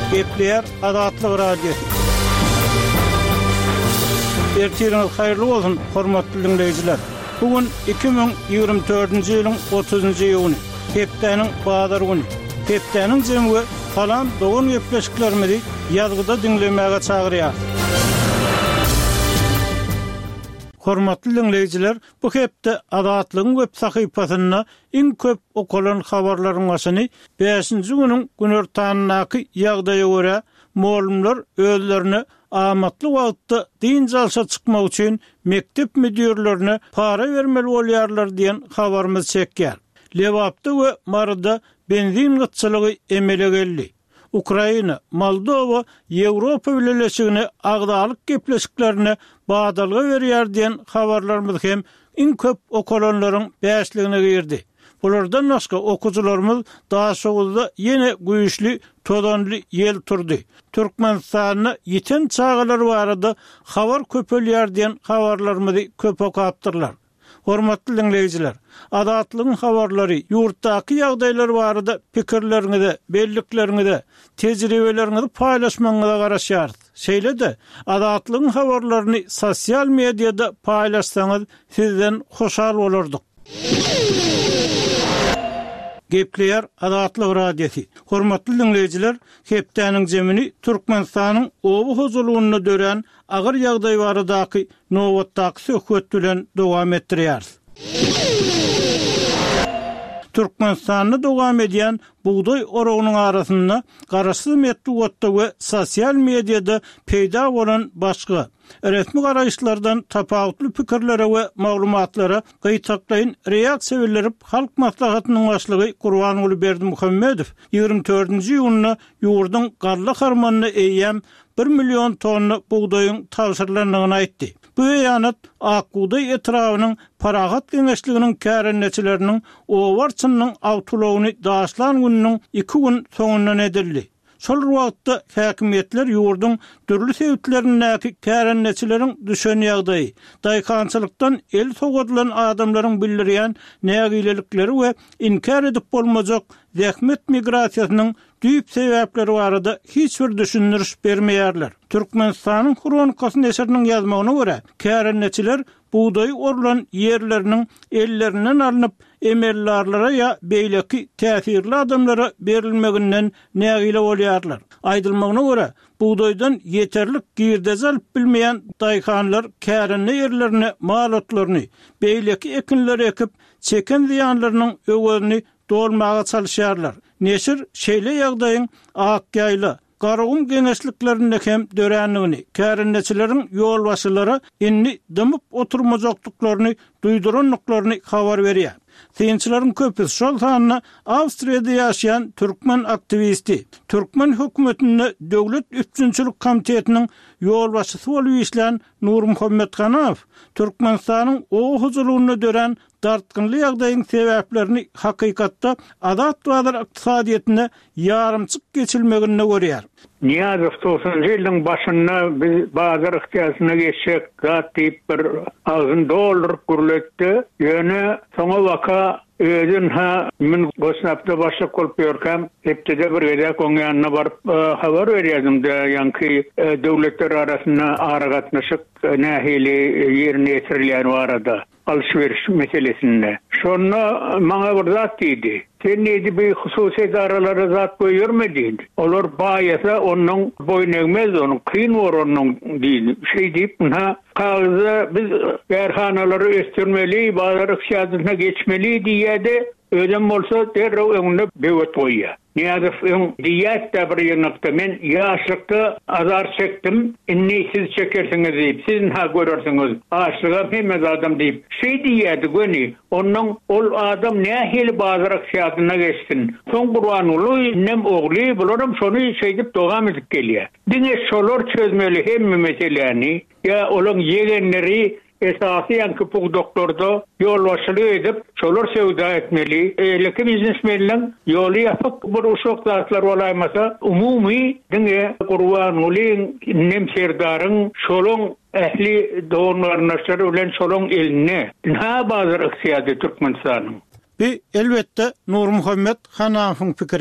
Gepler Adatlyk Radio. Ertiriniz hayırlı olsun, hormatly dinleyijiler. Bugün 2024-nji ýylyň 30-njy ýyly. Hepdeniň bazar güni. Hepdeniň jemgy kalan dogun gepleşiklerimizi ýazgyda dinlemäge çagyrýar. Hormatly dinleyijiler, bu hepde Adatlygyň web sahypasyna iň köp okulan habarlaryň başyny 5-nji güniň günortanynaky ýagdaýa görä muallimler özlerini amatly wagtda din jalşa çykmak üçin mektep müdürlerine para bermeli bolýarlar diýen habarymyz çekýär. Lewapda we Marada benzin gıtçylygy emele geldi. Ukraina, Moldova, Ýewropa birleşigine agdalyk gepleşiklerine badalga berýär diýen habarlarymyz hem iň köp okulanlaryň bäşligine girdi. Bulardan başga okujularymyz daha şogulda yine güýçli, todanly ýel turdy. Türkmenistanyň ýeten çağalar barada habar köpelýär diýen habarlarymyzy köp okapdyrlar. Hormatly dinleyijiler, Adatlygyň habarlary ýurtdaky ýagdaýlar barada pikirleriňizi, bellikleriňizi, tejribeleriňizi paýlaşmaňyza garaşýar. Şeýle-de Adatlygyň habarlaryny sosial mediada paýlaşsaňyz sizden hoşal bolardyk. Gepler Adatlyk radiosi. Hormatly dinleyijiler, hepdeniň jemini Türkmenistanyň obu huzurlugyny dören agyr ýagdaý baradaky nowatdaky söhbet bilen dowam etdirýär. Türkmenistanyň dowam edýän buğday oragynyň arasynda garaşsyz metduatda we sosial mediada peýda bolan başga resmi garaýşlardan tapawutly pikirlere we maglumatlara gytaklaýyn reaksiýa bildirip halk maslahatynyň başlygy Gurbanuly Berdimuhammedow 24-nji ýylyna ýurdun garly harmanyny eýýän 1 million tonna buğdaýyň tawşyrlandygyny aýtdy. Bu beýanat Akbuğday etrawynyň Paragat Geňeşliginiň kärenneçileriniň owarçynyň awtulagyny daşlan gününiň 2 gün soňundan edildi. Şol wagtda häkimetler ýurdun dürli sebäpleriniň kärenneçileriň düşen ýagdaýy, daýkançylykdan el sogadylan adamlaryň bildirýän nägilelikleri we inkar edip bolmajak zähmet migrasiýasynyň düýp sebäpleri barada hiç bir düşündiriş bermeýärler. Türkmenistanyň Kronikasy neşriniň ýazmagyna görä, kärenneçiler buğday orulan yerlerinin ellerinden alınıp emellarlara ya beýleki täsirli adamlara berilmeginden nägile bolýarlar. Aýdylmagyna görä, buğdaydan ýeterlik girdez alyp bilmeýän daýkanlar kärenli yerlerine malotlaryny, beýleki ekinleri ekip çeken ziýanlarynyň öwelini dolmaga çalyşýarlar. Neşir şeýle ýagdaýyň Akgaýla Garagum geňeşliklerinde hem dörenligini, kärenneçileriň ýol başylary inni dymyp oturmajaklyklaryny, duýduranlyklaryny habar berýär. Synçylaryň köpüsi şol sanyna Awstriýada ýaşaýan türkmen aktivisti, Türkmen hökümetinde döwlet üçinçilik komitetiniň ýol başçysy bolup işlän Nurmuhammed Hanaw, Türkmenistanyň o huzurlugyny dören dartgynly ýagdaýyň sebäplerini hakykatda adat bazar ykdysadyetine ýarymçyk geçilmegine görýär. Niýazow 90-njy ýylyň başynda biz bazar ykdysadyna geçsek, zat diýip bir $1,000 gürletdi. Ýöne soňa waka özün min gosnapda başlyk bolup ýörkäm, hepde bir gede koňyanyna baryp habar berýärdim de, ýanky döwletler arasynda aragatnaşyk nähili ýerine ýetirilýän barada alşveriş meselesinde. Şonu maňa bir zat diýdi. Sen neydi bir hususy idaralara zat goýurmedin? Olar baýasa onuň boyun egmez, onuň kyn bor onuň diýdi. Diýip, kagazy biz berhanalary östirmeli, bazar ykdysadyna geçmeli diýdi. Ödem bolsa derrew öňüne bewet goýýar. Niýazow diýät de bir ýernekde men ýaşlykda azar çekdim, inni siz çekersiňiz diýip, siz ha görersiňiz. Aşlyga hemme adam diýip, şeý diýdi göni, onuň ol adam nähili bazar ykdysadyna geçsin. Soň Gurbanuly nem ogly, bularam şonu şeýdip dogam edip gelýär. Diňe şolar çözmeli hemme meseleni, ýa olaň ýegenleri esasiyan köpük doktorda yol başlığı edip şolar sevda etmeli. Leki biznesmenler yolu yapıp bir uşak zatlar olaymasa umumi dine Gurbanulyň nemserdarın şolun ehli doğumlarınlaşları ulen şolun eline. Ha bazı ıksiyatı Türkmenistan'ın. Elbette Nurmuhammed Hanaw'ın fikri.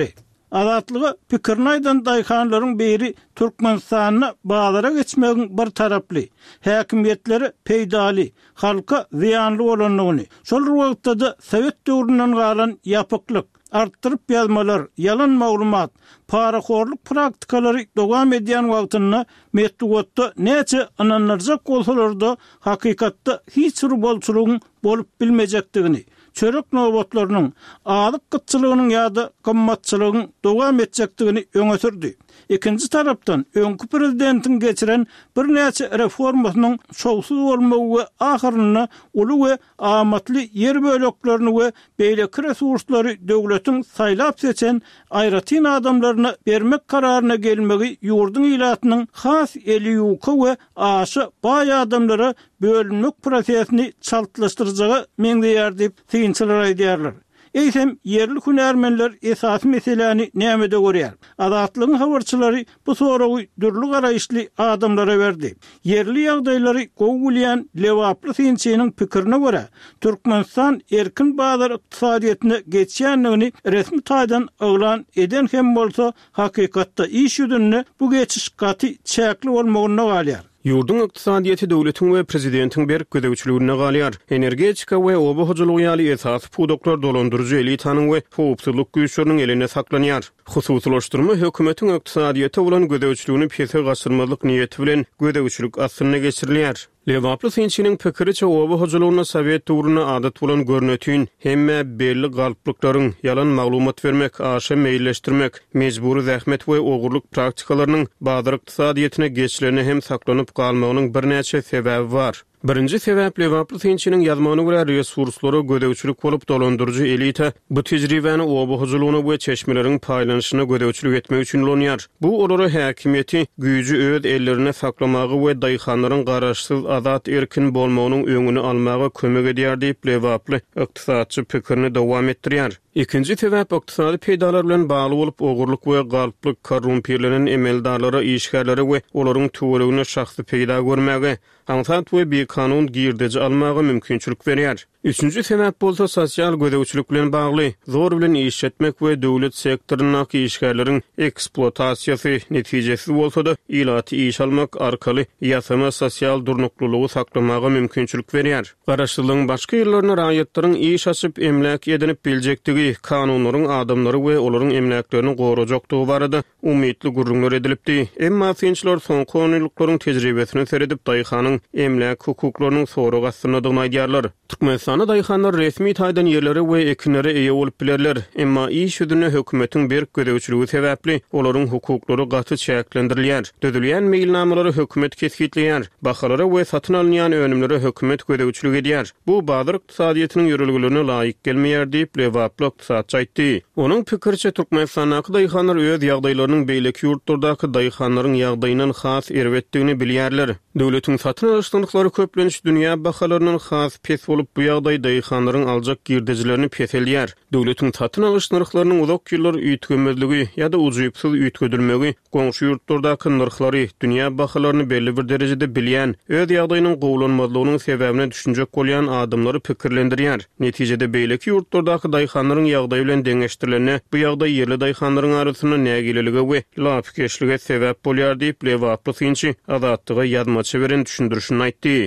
Azatlygy pikirini aýdan daýhanlaryň biri Türkmenistanyna bazara geçmegiň bir taraply, häkimetleri peýdali, halka ziýanly bolanlygyny, şol wagtda da Sowet döwründen galan ýapyklyk, artdyryp ýazmalar, yalan maglumat, paraxorluk praktikalary dowam edýän wagtyna metdugatda näçe ananlarjak bolsalar-da hakykatda hiç bir bolçulugyň bolup bilmejekdigini, çörek nowbatlarynyň, alyk gytçylygynyň ýa-da gymmatçylygyň dowam etjekdigini öňe sürdi. İkinci tarapdan öňkü prezidentin geçiren bir näçe reformasynyň şowsuz bolmagy we ahyrynda uly we amatly yer böleklerini we beýleki resurslary döwletiň saýlap seçen aýratyn adamlaryna bermek kararyna gelmegi ýurdun ilatynyň has eli ýuky we aşy baý adamlara bölünmek prosesini çaltlaşdyryjagy meňdeýär diýip synçylar aýdýarlar. Eýsem yerli hünärmenler esasy meseleni näme-de görýär? Azatlygyň habarçylary bu soragy dürli garaýşly adamlara berdi. Yerli ýagdaýlary gowulýan Lewaply synçynyň pikirine görä, Türkmenistan erkin bazar ykdysadyýatyna geçýänligini resmi taýdan oglan eden hem bolsa hakykatda iş ýüzünde bu geçiş gaty çäkli bolmagyna galýar. Yurdun ykdysadyýaty döwletiň we prezidentiň berip gödäwçiligine galýar. Energetika we oba hojalygy ýaly esas pudoklar dolandyrjy elitanyň we howpsuzlyk güýçleriniň eline saklanýar. Hususlaşdyrma hökümetiň ykdysadyýata bolan gödäwçiligini pese gaçyrmalyk niýeti bilen gödäwçilik asyna geçirilýär. Lewaply synçynyň pikiriçe oba hojalygyna Sowet döwrüne adat bolan görnetýin hemme belli galplyklaryň yalan maglumat bermek, aşa meýilleşdirmek, mejburi zähmet we ogurluk praktikalarının bazar ykdysadyýatyna geçişlerini hem saklanyp galmagynyň bir näçe sebebi var. Birinci sebäp Lewaply synçynyň ýazmagyna görä resurslary gödäwçilik bolup dolandyrjy elita bu tejribäni oba hojalygyna we çeşmeleriň paýlanyşyna gödäwçilik etmek üçin ulanýar. Bu olary häkimiýeti güýjü öz ellerine saklamagy we daýhanlaryň garaşsyz azat erkin bolmagynyň öňüni almagy kömek edýär diýip Lewaply ykdysadçy pikirini dowam etdirýär. İkinci sebäp ykdysady peýdalar bilen bagly bolup ogurluk we galplyk korrumperlenen emeldarlara, işgärlere we olaryň töweregine şahsy peýda görmäge, hansat we bir kanun girdeji almagy mümkinçilik berýär. Üçüncü sebäp bolsa sosial gödäwçilik bilen bagly, zor bilen iş etmek we döwlet sektorunyň işgärleriň eksploatasiýasy netijesi bolsa-da ilaty iş almak arkaly ýasama sosial durnuklulygy saklamagy mümkinçilik berýär. Garaşsylygyň başga ýerlerine raýatlaryň iş açyp emlak edinip biljektigi, kanunlaryň adamlary we olaryň emlaklerini gorajakdygy barada umytly gurrunlar edilipdi. Emma synçylar soňky onylyklaryň tejribesini seredip daýhanyň emlak hukuklarynyň soragy astyna aýdýarlar. Türkmenistana daýhanlar resmi taýdan ýerleri we ekinleri eýe bolup bilerler. Emma iş ýüzüne hökümetiň berip gödäwçiligi sebäpli olaryň hukuklary gaty çäklendirilýär. Dödülýän meýilnamalary hökümet kesgitleýär. Bahalary we satyn alynýan önümleri hökümet gödäwçilik edýär. Bu bazar ykdysadyýatynyň ýürelgilerine laýyk gelmeýär diýip Lewaply ykdysatçy aýtdy. Onuň pikiriçe Türkmenistanaky daýhanlar öz ýagdaýlarynyň beýleki ýurtlardaky daýhanlaryň ýagdaýynyň has erwetdigini bilýärler. Döwletiň satyn alýançlary köplenç dünýä bahalarynyň has pes bolup bu ýagdaý daýhanlaryň aljak girdejilerini peselýär. Döwletiň satyn alyş narxlarynyň uzak ýyllar üýtgemezligi ýa-da ujuýupsyz üýtgedilmegi, goňşy ýurtlardaky narxlary, dünýä bahalaryny belli bir derejede bilýän, öz ýagdaýynyň gowlanmazlygynyň sebäbine düşünjek bolýan adamlary pikirlendirýär. Netijede beýleki ýurtlardaky daýhanlaryň ýagdaýy bilen deňeşdirilene, bu ýagdaý ýerli daýhanlaryň arasyna nägileligi we lapkeşlige sebäp bolýar diýip Lewaply synçy azatlyga ýazmaçy beren düşündürüşini aýtdy.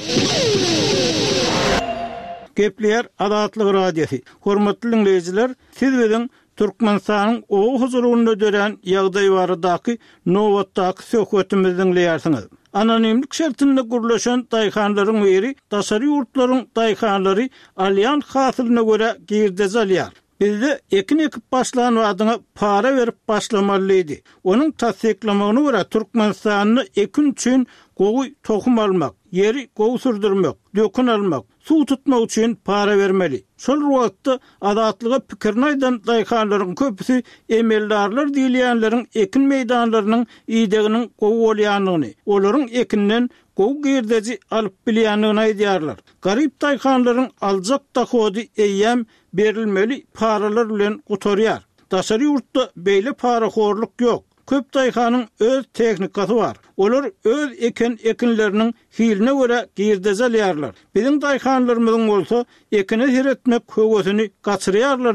Gepler Azatlyk radiosi. Hormatly dinleyijiler, siz bilen Türkmenistanyň o huzurunda dören ýagdaý baradaky nowatdaky söhbetimizi dinleýärsiňiz. Anonimlik şertinde gurlaşan daýhanlaryň biri daşary ýurtlaryň daýhanlary alýan hasylyna görä girdeji alýar. Bizde ekin ekip başlayan wadyna para berip başlamalydy. Onuň tasdiklamagyna görä Türkmenistanyny ekin üçin gowy tohum almak, yeri gowy sürdürmek, dökün almak, su tutmak üçin para bermeli. Şol wagtda azatlyga pikirini aýdan daýhanlaryň köpüsi emeldarlar diýilýänleriň ekin meýdanlarynyň ýygdygynyň gowy bolýanlygyny, olaryň ekinden gowy girdeji alyp bilýänligini aýdýarlar. Garyp daýhanlaryň aljak dohody eýem berilmeli paralar bilen gutarýar. Daşary ýurtda beýle paraxorluk ýok. Köp daýhanyň öz teknikasy var. Olar öz ekinleriniň hiline görä girdeji alýarlar. Biziň daýhanlarymyzyň bolsa ekini hiretmek höwesini gaçyrýarlar diýip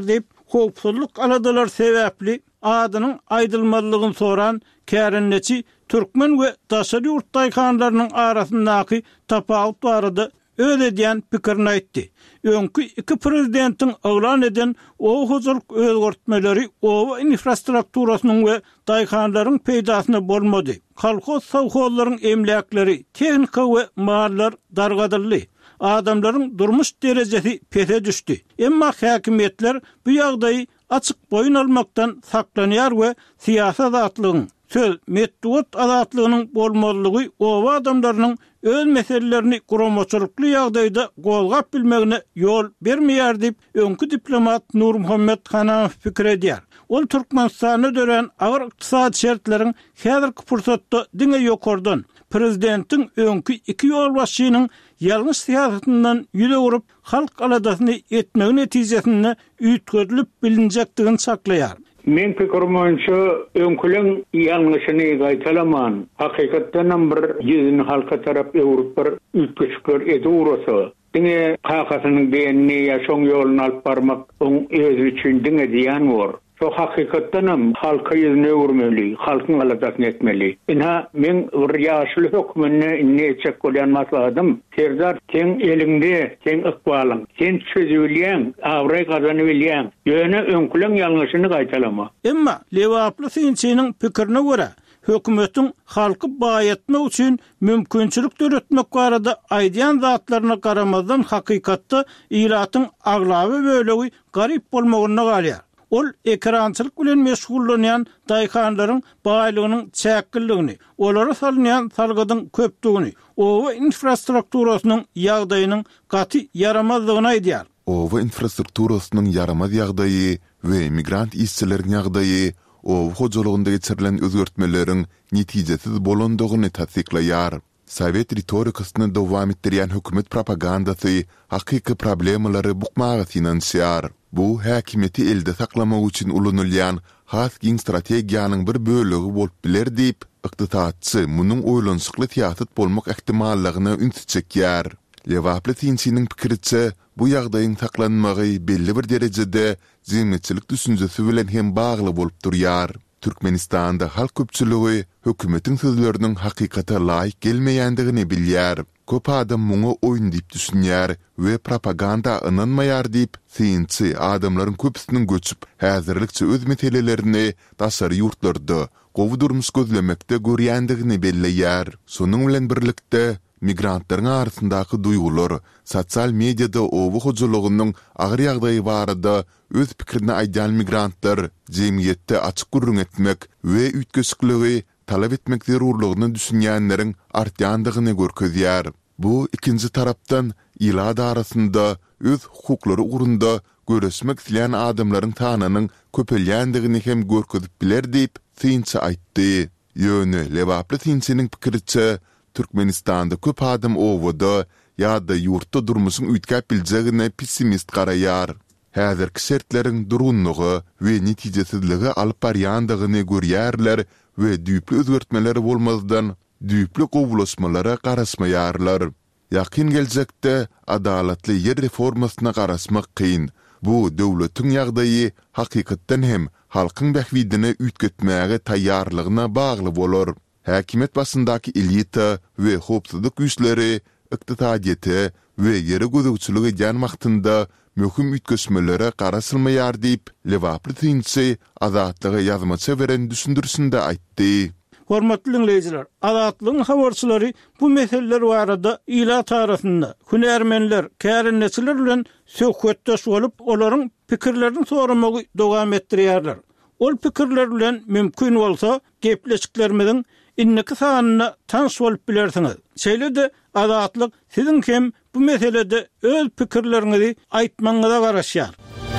howpsuzlyk aladalar sebäpli adynyň aýdylmalygyny soran kärenneçi türkmen we daşary ýurt daýkanlarynyň arasyndaky tapawut barady öyle diýen pikirini aýtdy. Öňkü iki prezidentiň aglan eden o huzurluk özgörtmeleri o infrastrukturasynyň we daýkanlaryň peýdasyna bolmady. Kolhoz sowhollaryň emlakleri, tehnika we mallar dargadyrly. Adamlaryň durmuş derejesi pete düşdi. Emma häkimetler bu ýagdaýy açyk boyun almaktan saklanýar we siýasat atlygyň söz metduat adatlygynyň bolmalygy o adamlarynyň öz meselelerini guramaçylykly ýagdaýda golgap bilmegine ýol bermeýär diýip öňkü diplomat Nur Muhammed Hanafi pikir edýär. Ol Türkmenistany dören agyr ykdysady şertleriň häzirki fursatda diňe ýokardan prezidentiň öňkü iki ýol başçynyň ýalňyş siýasatyndan ýüze urup halk aladasyny etmegi netijesinde üýtgözülip bilinjekdigini saklaýar. Men pikirim boýunça öňküleň ýalňyşyny gaýtalaman. Hakykatdan bir ýüzüni halka tarap ýurup bir üýtgeçker edi urasa. Diňe hakasynyň beýenini ýaşaň ýoluny alyp barmak oň özü üçin diňe diýen bor. Şu hakykatdan halka ýüzüne urmeli, halkyň aladasyny etmeli. Ina men bir ýaşly hökümine näçe bolýan maslahatym, Serdar sen elinde, sen ykbalyň, sen çözülýän, awry gazanyp bilýän, ýöne öňküleň ýalňyşyny gaýtalama. Emma Lewaply Sinçiniň pikirine görä, hökümetiň halky baýatmak üçin mümkinçilik döretmek barada aýdýan zatlaryna garamazdan hakykatda ýylatyň aglawy bölegi garyp bolmagyna galýar. Ol ekrançylyk bilen meşgullanýan daýkanlaryň baýlygynyň çäkilligini, olara salynýan salgydyň köpdigini, owa infrastrukturasynyň ýagdaýynyň gaty yaramazlygyny aýdýar. Owa infrastrukturasynyň yaramaz ýagdaýy we migrant işçileriň ýagdaýy owa hojulygynda geçirilen özgörtmeleriň netijesiz bolandygyny tasdiklaýar. Sovet ritorikasyny dowam etdirýän hökümet propagandasy hakyky problemleri bukmagy finansiýar. Bu häkimeti elde saklamak üçin ulanylýan has giň strategiýanyň bir bölegi bolup biler diýip ykdysaatçy munyň oýlanşykly siýasat bolmak ähtimallygyny üns çekýär. Lewaply Sinçiniň pikiriçe bu ýagdaýyň saklanmagy belli bir derejede zimmetçilik düşünjesi bilen hem bagly bolup durýar. Türkmenistanda halk köpçüligi hökümetiň sözleriniň hakykata laýyk gelmeýändigini bilýär. Köp adam muňa oýun diýip düşünýär we propaganda ynanmaýar diýip Sinçi adamlaryň köpüsiniň göçüp häzirlikçe öz meselelerini daşary ýurtlarda gowy durmuş gözlemekde görýändigini belleýär. Şonuň bilen birlikde migrantlaryň arasyndaky duýgular sosial mediada owa hojulugynyň agyr ýagdaýy barada öz pikirini aýdýan migrantlar jemgyýetde açyk gurrun etmek we üýtgeçligi talap etmek zerurlygyny düşünýänleriň artýandygyny görkezýär. Bu ikinji tarapdan ýylar arasynda öz hukuklary urunda göresmek isleýän adamlaryň tanynyň köpelýändigini hem görkezip biler diýip Sinçi aýtdy. Ýöne Lewaply Sinçiniň pikiriçe Türkmenistanda köp adam owada ýa-da ýurtda durmuşyň üýtgäp biljegine pessimist garaýar. Häzirki şertleriň durgunlygy we netijesizligi alyp barýandygyny görýärler we düýpli özgörtmeler bolmazdan düýpli gowulaşmalara garaşmaýarlar. Ýakyn geljekde adalatly ýer reformasyna garaşmak kyn. Bu döwletiň ýagdaýy hakykatdan hem halkyň bähwidini üýtgetmäge taýýarlygyna bagly bolar. Häkimet başyndaky elita we howpsuzlyk güýçleri ykdysadyety we ýere gözegçiligi ýan wagtynda möhüm üýtgeşmelere garaşylmaýar diýip Lewaply Sinçi azatlygy ýazmaça beren düşündürsünde aýtdy. Hormatly dinleyijiler, azatlygyň habarçylary bu meseleler barada ýylar tarapynda hünärmenler, kärenneçiler bilen söhbetdeş bolup olaryň pikirlerini soramagy dowam etdirýärler. Ol pikirler bilen mümkin bolsa gepleşiklerimiň inneki sanyna tanış bolup bilersiňiz. Şeýle-de azatlyk siziň hem bu meselede öz pikirleriňizi aýtmaňyza garaşýar.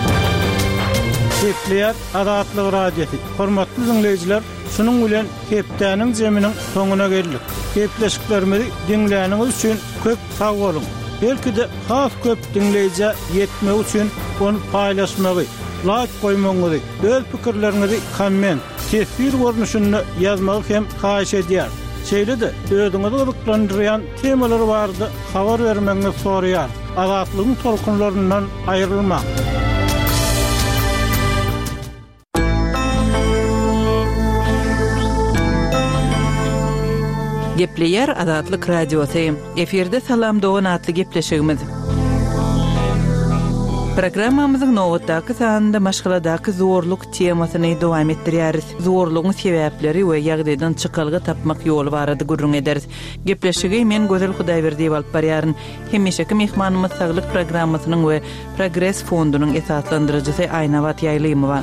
Sepleýär Azatlyk radiosi. Hormatly dinleyijiler, şunuň bilen hepdäniň jeminiň soňuna geldik. Gepleşiklerimizi dinläniňiz üçin köp sag bolun. Belki-de has köp dinleýije ýetmek üçin onu paýlaşmagy, like goýmaňyzy, öz pikirleriňizi komment, tesir görnüşinde ýazmagy hem haýyş edýär. Şeýle-de özüňizi gyzyklandyrýan temalar bardy habar bermeňizi soraýar. Azatlygyň tolkunlaryndan aýrylma. Gepleyer Azatlyk Radiosu. Eferde salam doğan atlı gepleşigimiz. Programmamyzyň nowatdaky sanynda maşgaladaky zorluk temasyny dowam etdirýäris. Zorlugyň sebäpleri we ýagdaýdan çykalgy tapmak ýoly barady gurrun ederiz. Gepleşigi men Gözel Hudaýberdiýew alyp barýaryn. Hemişeki mehmanymyz saglyk programmasynyň we Progress fondunyň esaslandyrjysy Aýnawat Ýaýlymowa.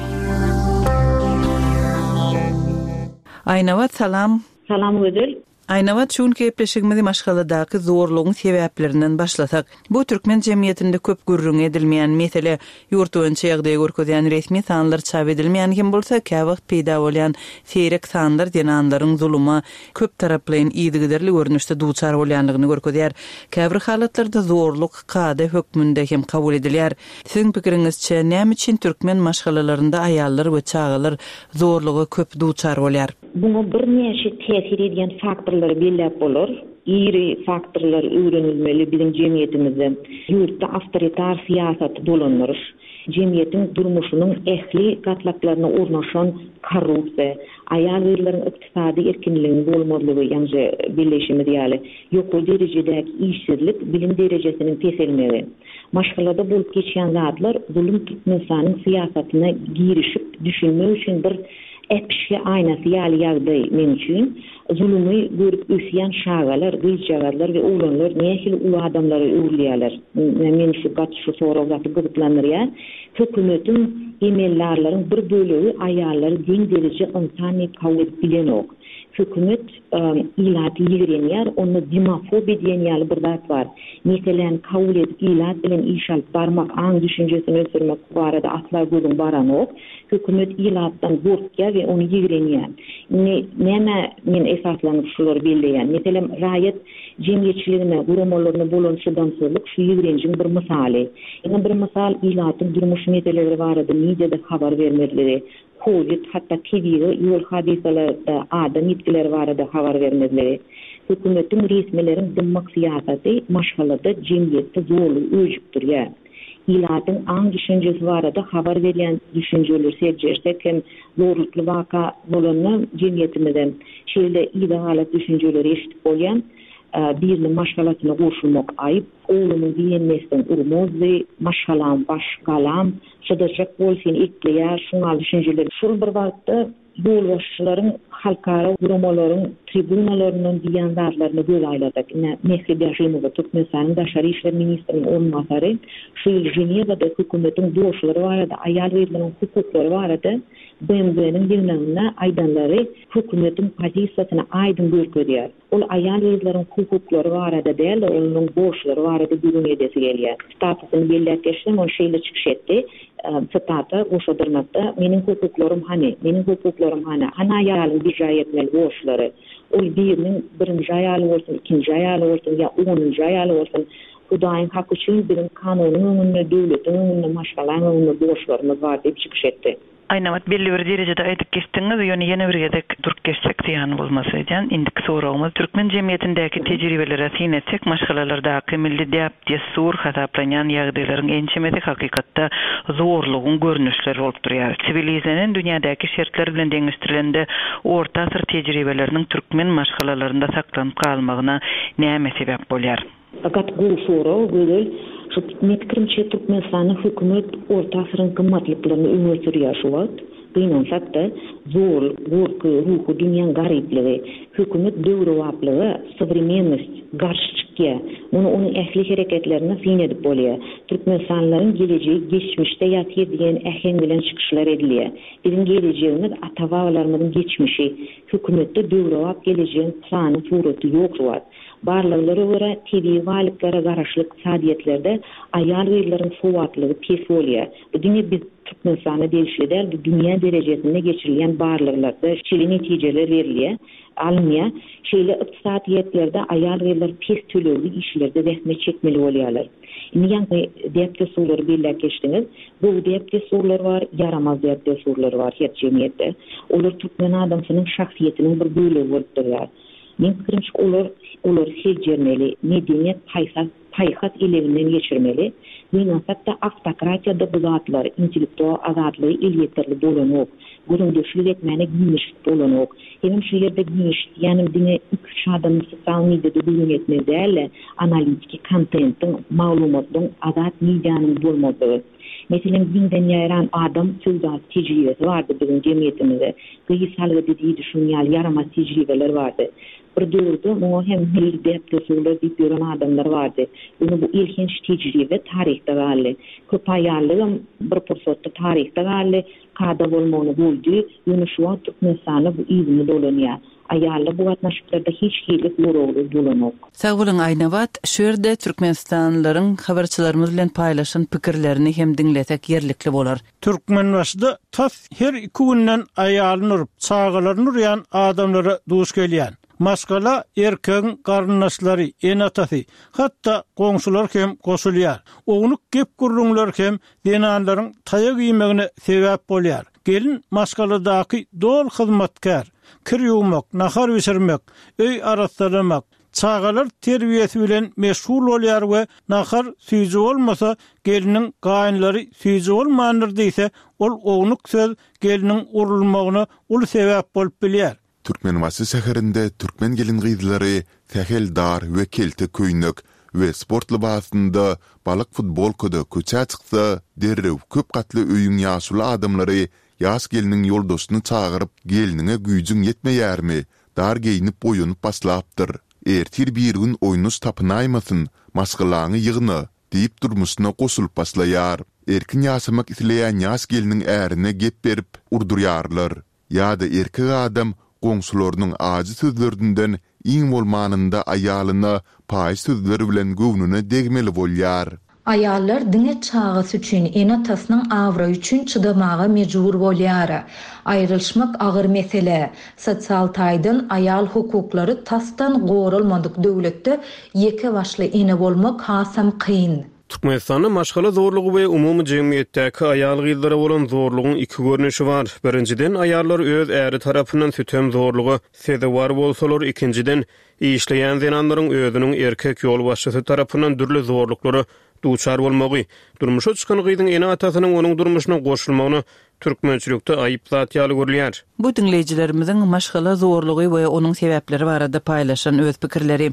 Aýnawat salam. Salam Gözel. Aýnawat şuň gepleşigimizi maşgaladaky zorlugyň sebäplerinden başlasak. Bu türkmen jemgyýetinde köp gurrun edilmeýän mesele ýurtynça ýagdaýy görkezýän resmi sanlar çap edilmeýän kim bolsa käwagt peýda bolýan seýrek sanlar denanlaryň zuluma köp taraplaýyn ýygyderli görnüşde duçar bolýanlygyny görkezýär. Käbir halatlarda zorluk kade hökmünde hem kabul edilýär. Siziň pikiriňizçe näme üçin türkmen maşgalalarynda aýallar we çagalar zorlugy köp duçar bolýar? Buna bir neçe tesir edýän faktorlar belläp bolar. Iri faktorlar öwrenilmeli bizim jemgyýetimizde. Ýurtda awtoritar siýasat dolanýar. Jemgyýetiň durmuşynyň ähli gatlaklaryna ornaşan korrupsiýa, aýal erleriň ykdysady erkinliginiň bolmadygy ýa-ni birleşimi diýeli. Ýokul derejedäki işsizlik, bilim derejesiniň teselmegi. Maşgalada bolup geçýän zatlar zulüm tutmasanyň siýasatyna girişip düşünmek üçin bir etpişli aynası ýaly ýagdaý mümkin. Zulümy görüp ösýän şagalar, gyýjagarlar we oğlanlar nähili ulu adamlary öwrülýärler. Men şu soragy gyzyklanýar. Hökümetiň emellerleriň bir bölegi aýallary diň derejede insany kabul edilýän. Hökümet ilat ýigrenýär, onu demofobi diýen ýaly bir zat bar. Meselen kabul edip ilat bilen iş alyp barmak aň düşünjesini ösürmek barada asla gözüm baranok. Hökümet ilatdan gorkýar we onu ýigrenýär. Näme men esaslanyp şular belleýän. Meselen raýat jemgyýetçiligine, guramalaryna bolan şudançylyk şu ýigrenjiň bir misaly. Ýa bir misal ilatyň durmuş meselelери barada mediada habar bermekleri. Covid hatta TV'de yol hadisalarda adam yetkileri barada habar vermekleri. Hökümetiň resmilerin dimmak siýasaty maşgalada jemgyýetde zorly öýjüpdirýär. İlatyň aň düşünjesi barada habar berýän düşünjeler sejersek hem zorlukly waka bolany jemgyýetimizden şeýle idealat düşünjeleri eşitip bolýan birli maşgalatyna goşulmak aýyp, oğluny diýenmesden urmozdy, maşgalam başgalam, şadajak bolsyn ekleýär, şuňa düşünjeler. Şol bir wagtda ýolbaşçylaryň halkara guramalaryň tribunalarynyň diýen zatlaryny göz aýladyk. Mehdi Ýaşymowa Türkmenistanyň Daşary işler ministriniň ornwasary şu ýyl Jenewada hökümetiň doşlary barada, aýal erleriň hukuklary barada BMW'nin ýygynyna aýdanlary hökümetiň pozisiýasyny aýdyn görkezýär. Ol aýal erleriň hukuklary barada däl, onuň boşlary barada görün edesi gelýär. Statusyny belläp geçdim, o şeýle çykyş etdi. Citata goşadyrmakda meniň hukuklarym hany, ana ýalyň bir jaý etmeli boşlary. Ol biriniň birinji aýaly bolsun, ikinji aýaly bolsun, ýa 10-njy aýaly bolsun, Hudaýyň haky üçin birin kanunyň öňünde, döwletiň öňünde, maşgalaryň öňünde boşlarymy bar diýip çykyş etdi. Aýnawat belli bir derejede aýdyp geçdiňiz, ýöne ýene bir gedek durup geçsek diýen bolmasy diýen. Indiki soragymyz türkmen jemgyýetindäki tejribeleri synetsek maşgalalardaky milli däp desur hasaplanýan ýagdaýlaryň ençemesi hakykatda zorlugyň görnüşleri bolup durýar. Sivilizasiýanyň dünýädäki şertler bilen deňişdirilende orta asyr tejribeleriniň türkmen maşgalalarynda saklanyp kalmagyna näme sebäp bolýar? Fakat bu soru gözel şu fikrimçe Türkmenistanyň hökümet orta asyryň kymmatlyklaryny öňe sürýär şu wagt. Gynansak-da zor, gorky, ruhu dünýäň garypligi, hökümet döwrewaplygy, современность, garşçykya, muny onuň ähli hereketlerini fin edip bolýar. Türkmenistanyň gelejegi geçmişde ýatyr diýen ähen bilen çykyşlar edilýär. Bizim gelejegimiz ata-babalarymyzyň geçmişi, hökümetde döwrewap gelejegiň plany, suraty ýok. Barlyklara görä TV walyklary garaşlyk sadiýetlerde aýal erleriň sowatlygy pes bolýar. Diňe biz Türkmenistanyň delişleri dünýä derejesinde geçirilýän barlyklarda şeýle netijeler berilýär. Almanya şeýle ykdysadyýetlerde aýal erler pes tölegli işlerde zähmet çekmeli bolýarlar. Ýa-ni depde surlar belläp geçdiňiz. Bu depde surlar bar, yaramaz depde surlar bar her jemgyýetde. Olar türkmen adamsynyň şahsiýetiniň bir bölegi bolup durýar. Men pikirimçe olar sejermeli, medeniýet paýhat elebinden geçirmeli. Meňňe hatda автократияда bu zatlar intellektual azatlygy el ýeterli bolanok. gurundyşlyk etmäne giyinişlik bolanok. Hem şu ýerde giyinişlik, ýani dine üç adamı sosial mediada bilin etmeli, analitik kontentin, maglumatyň azat miýanyň bolmagy. Mesela dinden ýaran adam sözda tejribesi vardı bizim jemgyýetimizde. Gysal dediği düşünýär yarama tejribeler vardı. Bir döwürde o hem milli sorular diýip ýören adamlar vardı. Bunu bu ilginç tejribe tarihde galy. Köp aýarlygym bir pursatda tarihde galy, kada bolmagyny boldy. Ýöne şu wagt Türkmensany bu ýygyny dolanýar. Aýarly bu gatnaşyklarda hiç hilik bolawly bolanok. Sag bolan Aýnabat, şu ýerde türkmenstanlylaryň habarçylarymyz bilen paýlaşan pikirlerini hem dinletek ýerlikli bolar. Türkmenbaşyda tas her 2 günden aýalyny urup, çağalaryny urýan adamlara duş gelýän. Maskala erkeğin karınnaşları, enatası, hatta komşular hem koşulýar. Oňuny gep gurrunlar hem denanlaryň taýa giýmegine sebäp bolýar. Gelin maskaladaky dol hyzmatkar, kir ýuwmak, nahar biçirmek, öý arastalamak, çağalar terbiýesi bilen meşgul bolýar we nahar süýji bolmasa geliniň gaýynlary süýji bolmandyr diýse, ol oňuny söz geliniň urulmagyna ul sebäp bolup bilýär. Türkmenbaşy şäherinde türkmen gelin gyzlary täheldar we kelte köýnük we sport libasynda balyk futbolkada köçä çyksa, derrew köp gatly öýüň ýaşuly adamlary ýaş geliniň ýoldaşyny çagyryp geliniňe güýjüň ýetmeýärmi, dar geýinip boýunyp baslapdyr. Ertir bir gün oýnuş tapynaýmasyn, maskalaňy ýygyny diýip durmuşyna goşulyp baslaýar. Erkin ýaşamak isleýän ýaş geliniň ärine gep berip urdurýarlar. Ýa-da erkek adam goňsularynyň azy sözlerinden iň bolmanynda aýalyna paýy sözleri bilen göwnüne degmeli bolýar. Aýallar diňe çağıs üçin enatasynyň awra üçin çydamaga mejbur bolýar. Aýrylşmak agyr mesele. Sosial taýdan aýal hukuklary tasdan gorulmadyk döwletde ýeke başly ene bolmak hasam kyn. Türkmenistanda maşgala zorlugy we umumy jemgyýetdäki aýal gyzlara bolan zorlugyň iki görnüşi bar. Birinciden aýallar öz äri tarapyndan sütem zorlugy sezewar bolsalar, ikinciden işleýän zenanlaryň özüniň erkek ýolbaşçysy tarapyndan dürli zorluklary duçar bolmagy. Durmuşa çykan gyzyň ene atasynyň onuň durmuşyna goşulmagyny türkmençilikde aýyp zat ýaly görülýär. Bu dinleýijilerimiziň maşgala zorlugy we onuň sebäpleri barada paýlaşan öz pikirleri.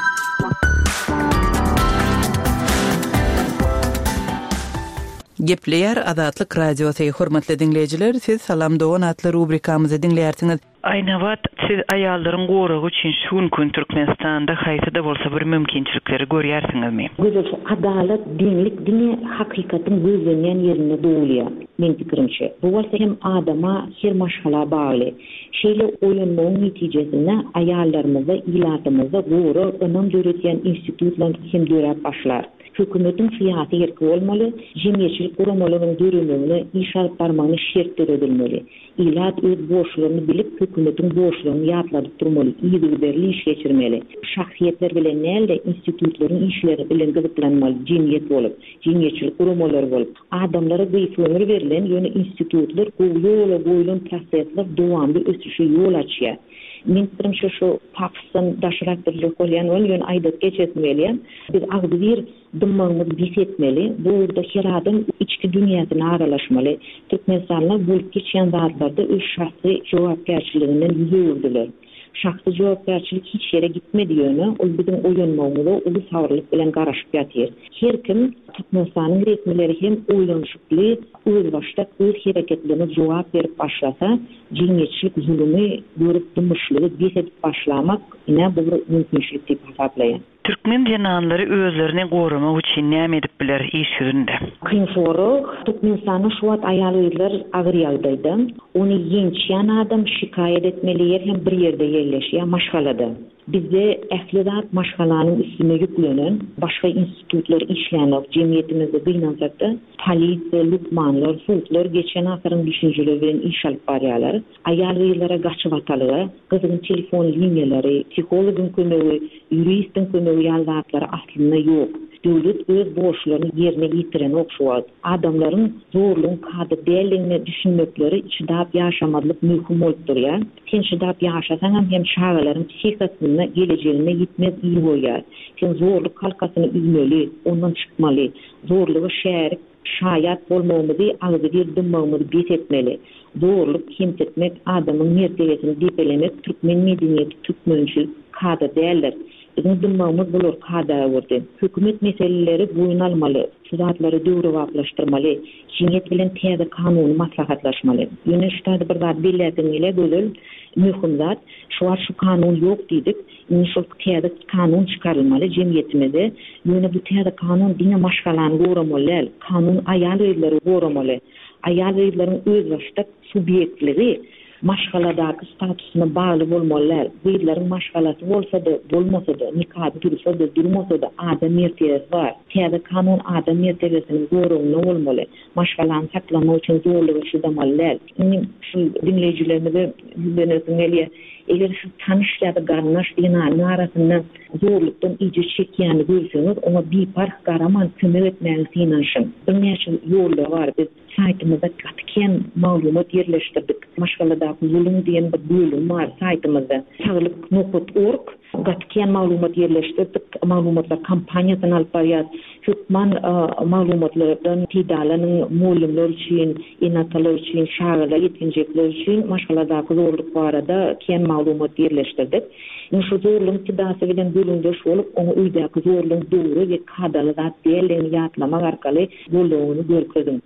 Gepleýär Azatlyk radiosy hormatly dinleýijiler, siz Salam Dogan atly rubrikamyzy dinleýärsiňiz. Aýnabat, siz aýallaryň goragy üçin şunkun Türkmenistanda haýsada bolsa bir mümkinçilikleri görýärsiňizmi? Güzel, adalet, dinlik, dini hakykatyň gözlenýän ýerine dowlýar. Men pikirimçe. Bu bolsa hem adama her maşgala bagly. Şeýle oýunmagyň netijesinde aýallarymyza, ilatymyza gora önem döretýän institutlar hem dörät başlar. Hökümetin fiýaty ýerki bolmaly, jemgyýetçilik guramalarynyň dörenmegine iş alyp barmagyny şertler edilmeli. Ilat öz boşlugyny bilip hökümetin boşlugyny ýatladyp durmaly, ýygyberli iş geçirmeli. Şahsiýetler bilen näle institutlaryň işleri bilen gyzyklanmaly, jemgyýet bolup, jemgyýetçilik guramalary bolup, adamlara gyýflanyr berilen ýöne institutlar goýula goýulan prosesler dowamly ösüşe ýol açýar. Men pikirimçe şu Pakistan daşarakdyrlyk bolýan ýöne aýdat geçetmeli. Biz agdyr dymmagyny bisetmeli. Bu ýerde her adam içki dünýäsine aralaşmaly. Türkmenistanyň bu geçen zatlarda öz şahsy jogapkärçiliginden ýüzürdüler. Şahsy jogapkärçilik hiç ýere gitmedi ýöne, ol bizim oýunmagyny uly sagrylyk bilen garaşyp ýatyr. Her kim Türkmenistanyň resmileri hem oýlanşykly, öz başda öz hereketlerine jogap berip başlasa, jemgyýetçilik zulümi görüp dymyşlygy bisetip başlamak ine bu mümkinçilik diýip hasaplaýar. Türkmen cenanlary özlerini goramak üçin näme edip biler iş ýüzünde? Kyn sorak, Türkmenistanyň şu wagt aýallar agyr ýagdaýda, ony ýençýän adam şikaýet etmeli hem bir ýerde ýerleşýär, maşgalada. Bizde ählidat maşgalanyň üstüne ýüklenen başga institutlar işlänok jemgyýetimizde gynanjakda polisiýa, lukmanlar, sultlar geçen asyryň düşünjeleri bilen iş alyp barýarlar. Aýallara gaçyp atalygy, gyzyň telefon liniýalary, psihologyň kömegi, ýuristin kömegi ýaldatlary aslynda ýok. Döwlet öz boşlugyny ýerine ýetiren okşuwat. Adamlaryň zorlugyň kady däliligini düşünmekleri çydap ýaşamadyk möhüm bolup durýar. Sen çydap ýaşasaň hem şagalaryň psihikasyna gelejegine gitmez iyi bolýar. Sen zorluk halkasyny üzmeli, ondan çykmaly. Zorlugy şärik şayat bolmamyzy azyr bir dymamyzy bit etmeli. Doğruluk, kimsetmek, adamın mertebesini dipelemek, Türkmen medeniyeti, Türkmençilik kada değerler. Bizim dymamyz bular kada boldy. Hökümet meseleleri boyun almaly, şuratları döwrewaplaşdyrmaly, jemgyýet bilen täze kanuny maslahatlaşmaly. Ýöne şutada bir zat bellädiňile gözel mühim zat, şu kanun ýok diýdik. Şu täze kanun çykarylmaly jemgyýetimizde. Ýöne bu täze kanun diňe maşgalany goramaly, kanun aýal öýleri goramaly. Aýal öýleriň öz başda subýektligi maşgaladaky statusyna bagly bolmaly. Öýlerin maşgalasy bolsa-da, bolmasa-da, nikah dursa-da, durmasa-da adam mertebesi bar. Täze kanun adam mertebesini gorugyny bolmaly. Maşgalany saklamak üçin zorlugy şudamaly. Şu dinleýijilerimize ýüzlenýär. Eger şu tanışlarda garnaş dinanyň arasynda zorlukdan iýje çekýäni görseňiz, ona bir park garaman kömek etmäli finanşyn. Bir näçe ýollar bar. Biz saytymyzda gatken maglumat ýerleşdirdik. Maşgaladaky zulüm diýen bir bölüm bar saytymyzda. Saglyk.org gatken maglumat ýerleşdirdik. Maglumatlar kampaniýasyny alyp barýar. Türkmen maglumatlardan tidalanyň muallimler üçin, enatalar üçin, şagyrdlar, ýetinjekler üçin maşgaladaky zorluk barada ken maglumat ýerleşdirdik. Şu zorluğun tidası bilen bölündeş olup, onu öýdäki zorluğun döwrü we kadaly zat diýerlerini ýatlamak arkaly bolýagyny görkezdim.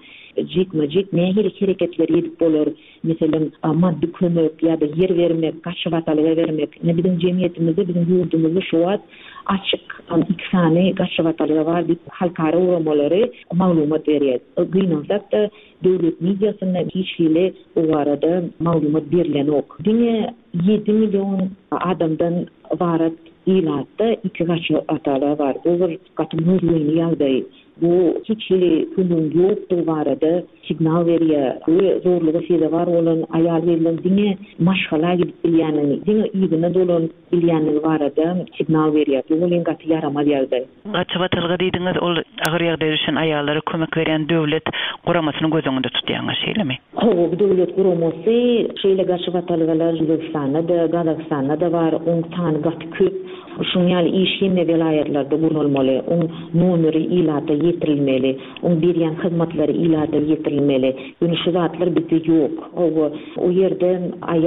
Jik nähili hereketler edip bolar. Meselem maddi kömek ýa-da yer vermek, gaçywatalga vermek. Ne bizim jemgyýetimizde, bizim ýurdumyzda şu wagt açyk iki sany gaçywatalga bar diýip halkara uramalary maglumat berýär. Gynansak da döwlet mediasyna hiç hili o arada maglumat berilen ok. Diňe 7 milyon adamdan varat ilatda iki gaçywatalga bar. Bu bir gatmyzlyň ýagdaý. Bu hiç hili günün ýokdur barada signal berýär. Bu zorlugy sede var olan aýal verilen diňe maşgala gidip bilýänini, diňe ýygyna dolan bilýänini barada signal berýär. Bu bolan gaty ýaramaz ýagdaý. Gaçywatalga diýdiňiz, ol agyr ýagdaýda düşen aýallara kömek beren döwlet guramasyny gözüňizde tutýaňyz şeýlemi? Bu döwlet guramasy şeýle gaçywatalgalar Özbekistanda, Gazakstanda bar, on tany gaty köp. Şuňal işleme vilayetlerde gurulmaly, on numeri ilata ýetirilmeli, on berýän hyzmatlary ilata ýetirilmeli. Ýöne şu zatlar bizde ýok. O ýerde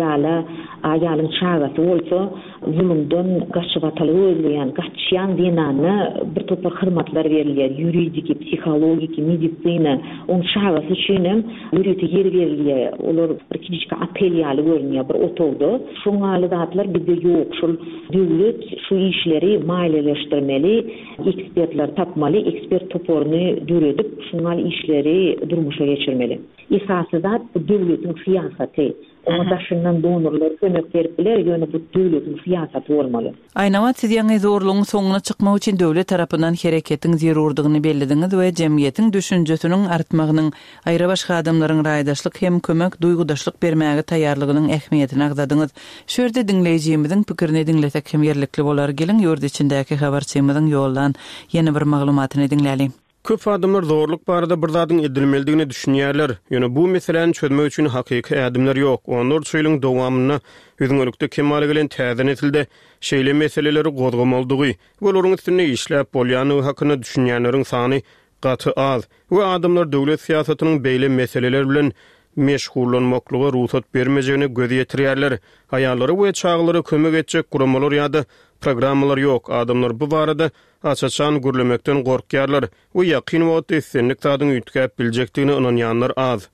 aýalyň çagasy bolsa, zulümden gaçywatal özleýän, gaçýan dinany bir topar hyzmatlar berilýär, ýuridik, psihologik, medisina, on çagasy üçin ýuridik yer berilýär. Olar bir kiçik apel ýaly görünýär, bir otogda. Şoňaly zatlar bizde ýok. Şol döwlet şu işleri maliyeleşdirmeli, ekspertler tapmaly, ekspert toporuny düredip, şunal işleri durmuşa geçirmeli. Esasy zat bu döwletiň siýasaty. Ona daşyndan donorlar kömek beripler, ýöne bu döwletiň siýasaty bolmaly. Aýnawat siz ýaňy zorlugyň soňuna çykmak üçin döwlet tarapyndan hereketiň zerurdygyny bellediňiz we jemgyýetiň düşünjesiniň artmagynyň, aýra başga adamlaryň raýdaşlyk hem kömek duýgudaşlyk bermäge taýýarlygynyň ähmiýetini agdadyňyz. Şu ýerde dinleýijimiziň pikirini dinletek hem ýerlikli bolar. Gelin ýurt içindäki habarçymyzyň ýoldan ýene bir maglumatyny dinläli. Köp adamlar zorluk barada bir zadyň edilmeligini düşünýärler. Ýöne bu meseleni çözmek üçin hakyky adamlar ýok. Onlar şeýleň dowamyna özüňlükde kemaly bilen täze nesilde şeýle meseleleri gozgamalydygy, olaryň üstünde işläp bolýany hakyna düşünýänleriň sany gaty az. Bu adamlar döwlet siýasatynyň beýle meseleler bilen meşgullanmaklyga ruhsat bermejegine göz ýetirýärler. Aýallary we çaglary kömek etjek guramalar ýa-da programmalar ýok. Adamlar bu barada açaçan gürlemekden gorkýarlar we ýakyn wagtda esenlik tadyň üýtgäp biljekdigine inanýanlar az.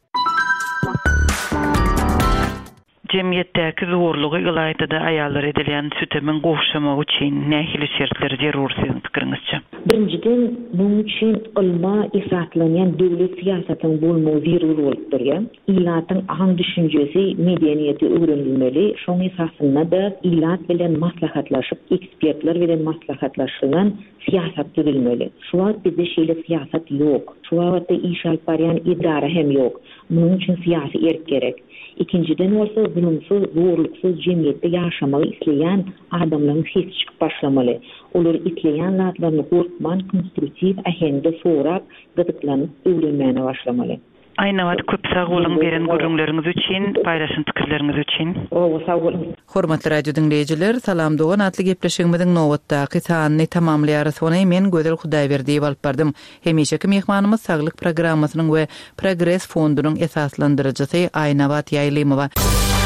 Jemgyýetdäki zorlugy ýylaýda aýallar edilen sütemin gowşamagy üçin nähili şertler zerur sizin pikiriňizçe? Birinciden, bunun için ilma esaslanyan döwlet siýasatynyň bolmagy zerur bolupdyr. İlatyň ahan düşünjesi medeniyeti öwrenilmeli. Şoň esasynda da ilat bilen maslahatlaşyp, ekspertler bilen maslahatlaşylan siýasat düzülmeli. Şu wagt bizde şeýle siýasat ýok. Şu wagtda iş alyp barýan idara hem ýok. Bunun için siyasi erk gerek. İkinciden olsa zulümsiz, zorluksuz jemgyýetde ýaşamagy isleýän adamlaryň sesi çykyp başlamaly. Olar isleýän zatlaryny gorkman, konstruktiv ahengde sorap, gyzyklanyp öwrenmäne başlamaly. Aynawat köp sag bolan beren görüňleriniz üçin, paýlaşan pikirleriniz üçin. Sag bolun. Hormatly radio dinleyijiler, salam dogan atly gepleşigimiziň nowatdaky sanyny tamamlaýar. Sony men Gözel Hudaýberdi alyp bardym. Hemişeki mehmanymyz saglyk programmasynyň we Progress fondunyň esaslandyrjysy Aynawat Ýaýlymowa.